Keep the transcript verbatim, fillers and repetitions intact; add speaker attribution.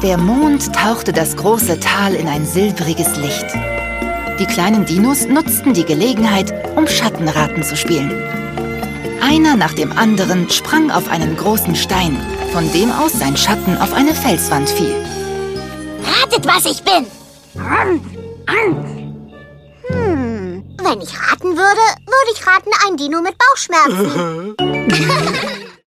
Speaker 1: Der Mond tauchte das große Tal in ein silbriges Licht. Die kleinen Dinos nutzten die Gelegenheit, um Schattenraten zu spielen. Einer nach dem anderen sprang auf einen großen Stein, von dem aus sein Schatten auf eine Felswand fiel.
Speaker 2: Ratet, was ich bin! Hm, wenn ich raten würde, würde ich raten, ein Dino mit Bauchschmerzen.